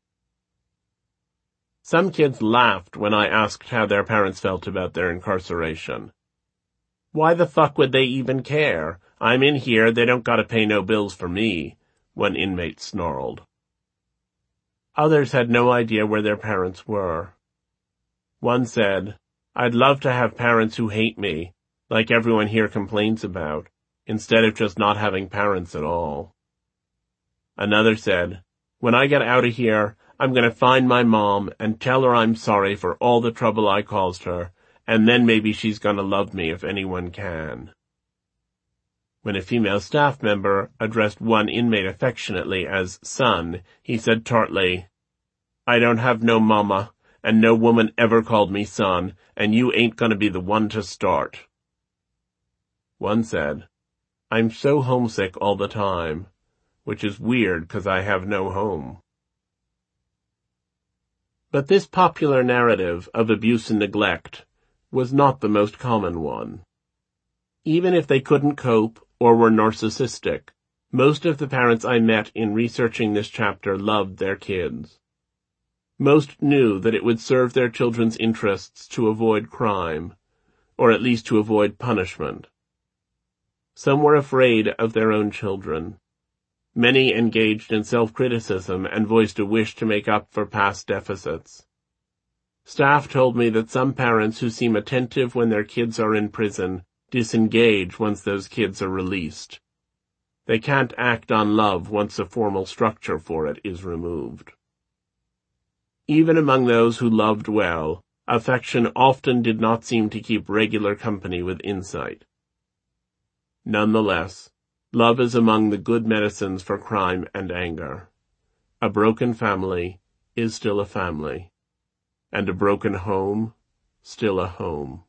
Some kids laughed when I asked how their parents felt about their incarceration. "Why the fuck would they even care? I'm in here, they don't gotta pay no bills for me," one inmate snarled. Others had no idea where their parents were. One said, "I'd love to have parents who hate me, like everyone here complains about, instead of just not having parents at all." Another said, "When I get out of here, I'm going to find my mom and tell her I'm sorry for all the trouble I caused her, and then maybe she's going to love me if anyone can." When a female staff member addressed one inmate affectionately as son, he said tartly, "I don't have no mama, and no woman ever called me son, and you ain't going to be the one to start." One said, "I'm so homesick all the time, which is weird 'cause I have no home." But this popular narrative of abuse and neglect was not the most common one. Even if they couldn't cope or were narcissistic, most of the parents I met in researching this chapter loved their kids. Most knew that it would serve their children's interests to avoid crime, or at least to avoid punishment. Some were afraid of their own children. Many engaged in self-criticism and voiced a wish to make up for past deficits. Staff told me that some parents who seem attentive when their kids are in prison disengage once those kids are released. They can't act on love once a formal structure for it is removed. Even among those who loved well, affection often did not seem to keep regular company with insight. Nonetheless, love is among the good medicines for crime and anger. A broken family is still a family, and a broken home still a home.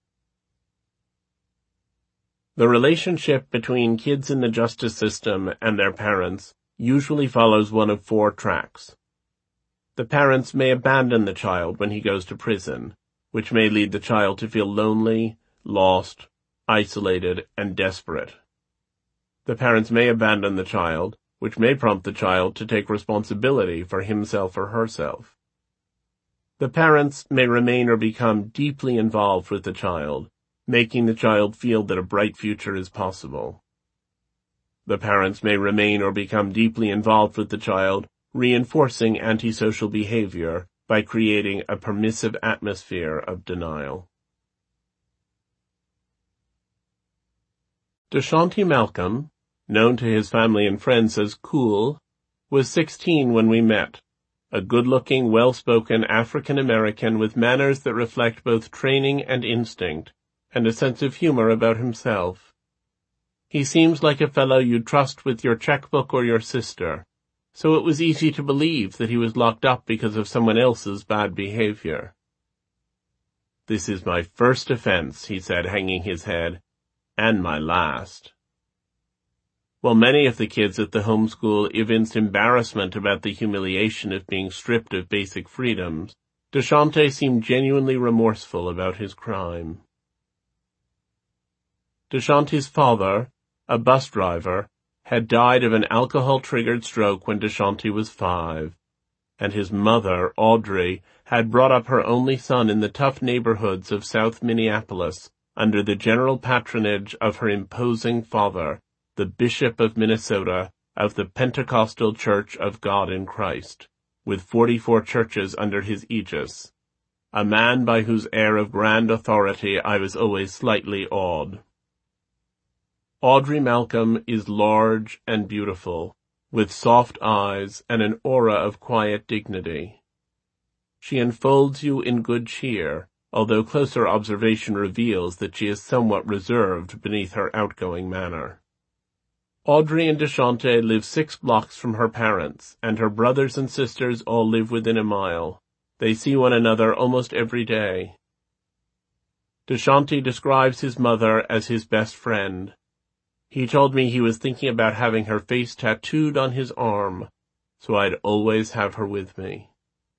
The relationship between kids in the justice system and their parents usually follows one of four tracks. The parents may abandon the child when he goes to prison, which may lead the child to feel lonely, lost, isolated, and desperate. The parents may abandon the child, which may prompt the child to take responsibility for himself or herself. The parents may remain or become deeply involved with the child, making the child feel that a bright future is possible. The parents may remain or become deeply involved with the child, reinforcing antisocial behavior by creating a permissive atmosphere of denial. Deshaunty Malcolm, known to his family and friends as Cool, was sixteen when we met, a good-looking, well-spoken African-American with manners that reflect both training and instinct, and a sense of humor about himself. He seems like a fellow you'd trust with your checkbook or your sister, so it was easy to believe that he was locked up because of someone else's bad behavior. "This is my first offense," he said, hanging his head, "and my last." While many of the kids at the homeschool evinced embarrassment about the humiliation of being stripped of basic freedoms, Deshaunty seemed genuinely remorseful about his crime. Deshaunty's father, a bus driver, had died of an alcohol-triggered stroke when Deshaunty was five, and his mother, Audrey, had brought up her only son in the tough neighborhoods of South Minneapolis under the general patronage of her imposing father, the Bishop of Minnesota of the Pentecostal Church of God in Christ, with forty-four churches under his aegis, a man by whose air of grand authority I was always slightly awed. Audrey Malcolm is large and beautiful, with soft eyes and an aura of quiet dignity. She enfolds you in good cheer, although closer observation reveals that she is somewhat reserved beneath her outgoing manner. Audrey and Deshaunty live six blocks from her parents, and her brothers and sisters all live within a mile. They see one another almost every day. Deshaunty describes his mother as his best friend. He told me he was thinking about having her face tattooed on his arm, so I'd always have her with me.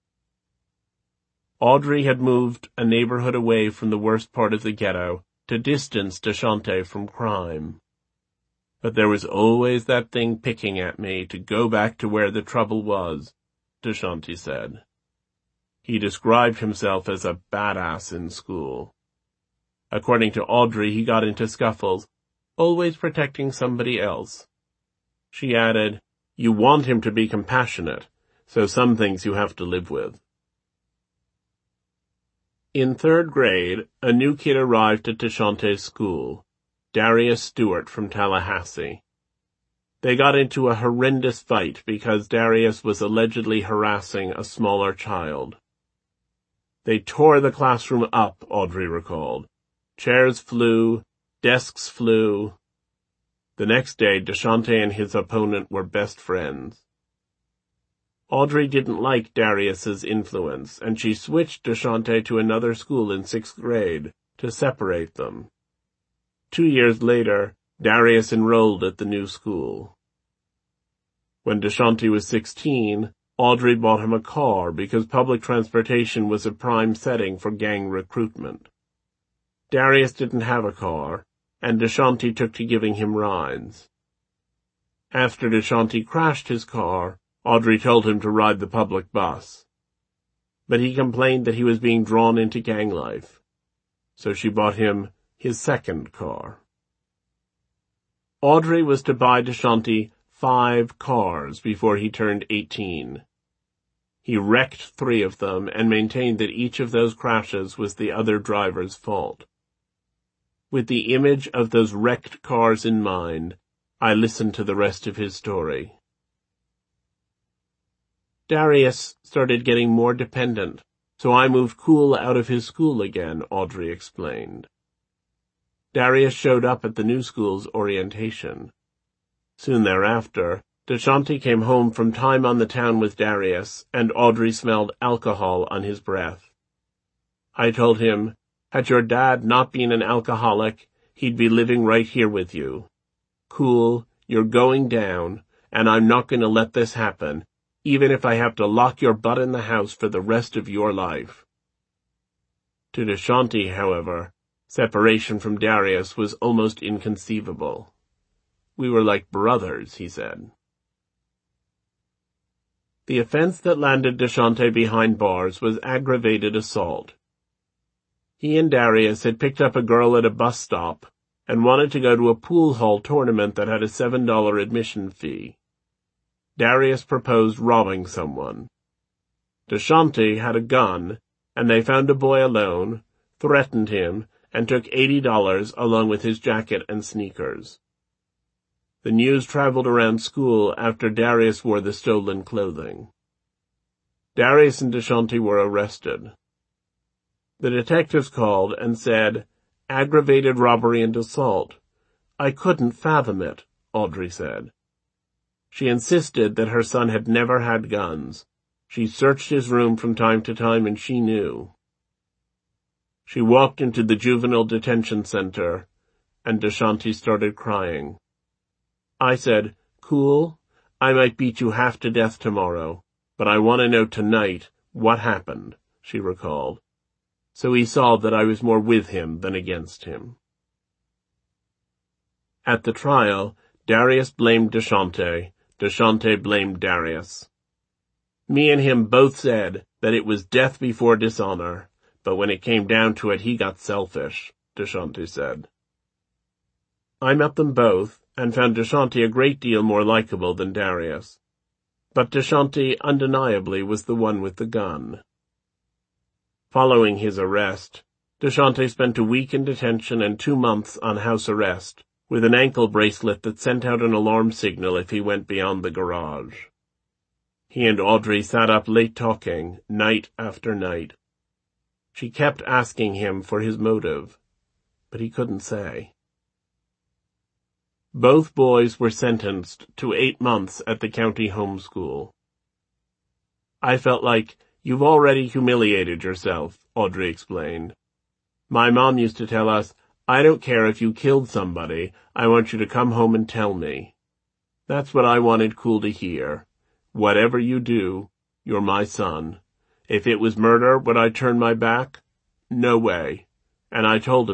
Audrey had moved a neighborhood away from the worst part of the ghetto to distance DeShante from crime. But there was always that thing picking at me to go back to where the trouble was, DeShante said. He described himself as a badass in school. According to Audrey, he got into scuffles, always protecting somebody else. She added, "You want him to be compassionate, so some things you have to live with." In third grade, a new kid arrived at DeShante's school, Darius Stewart from Tallahassee. They got into a horrendous fight because Darius was allegedly harassing a smaller child. They tore the classroom up, Audrey recalled. Chairs flew, desks flew. The next day, DeShante and his opponent were best friends. Audrey didn't like Darius's influence, and she switched DeShante to another school in sixth grade to separate them. Two years later, Darius enrolled at the new school. When DeShante was sixteen, Audrey bought him a car because public transportation was a prime setting for gang recruitment. Darius didn't have a car, and DeShante took to giving him rides. After DeShante crashed his car, Audrey told him to ride the public bus. But he complained that he was being drawn into gang life, so she bought him his second car. Audrey was to buy DeShante five cars before he turned eighteen. He wrecked three of them and maintained that each of those crashes was the other driver's fault. With the image of those wrecked cars in mind, I listened to the rest of his story. Darius started getting more dependent, so I moved Cool out of his school again, Audrey explained. Darius showed up at the new school's orientation. Soon thereafter, DeShante came home from time on the town with Darius, and Audrey smelled alcohol on his breath. I told him, had your dad not been an alcoholic, he'd be living right here with you. Cool, you're going down, and I'm not going to let this happen, even if I have to lock your butt in the house for the rest of your life. To DeShante, however, separation from Darius was almost inconceivable. We were like brothers, he said. The offense that landed DeShante behind bars was aggravated assault. He and Darius had picked up a girl at a bus stop and wanted to go to a pool hall tournament that had a seven dollar admission fee. Darius proposed robbing someone. DeShante had a gun, and they found a boy alone, threatened him, and took eighty dollars along with his jacket and sneakers. The news traveled around school after Darius wore the stolen clothing. Darius and DeShante were arrested. The detectives called and said, "Aggravated robbery and assault." I couldn't fathom it, Audrey said. She insisted that her son had never had guns. She searched his room from time to time, and she knew. She walked into the juvenile detention center, and DeShante started crying. I said, "Cool, I might beat you half to death tomorrow, but I want to know tonight what happened," she recalled. So he saw that I was more with him than against him. At the trial, Darius blamed DeShante. DeShante blamed Darius. Me and him both said that it was death before dishonor, but when it came down to it, he got selfish, DeShante said. I met them both and found DeShante a great deal more likable than Darius. But DeShante undeniably was the one with the gun. Following his arrest, DeShante spent a week in detention and two months on house arrest, with an ankle bracelet that sent out an alarm signal if he went beyond the garage. He and Audrey sat up late talking, night after night. She kept asking him for his motive, but he couldn't say. Both boys were sentenced to eight months at the county home school. I felt like, "You've already humiliated yourself," Audrey explained. My mom used to tell us, I don't care if you killed somebody. I want you to come home and tell me. That's what I wanted Cool to hear. Whatever you do, you're my son. If it was murder, would I turn my back? No way. And I told him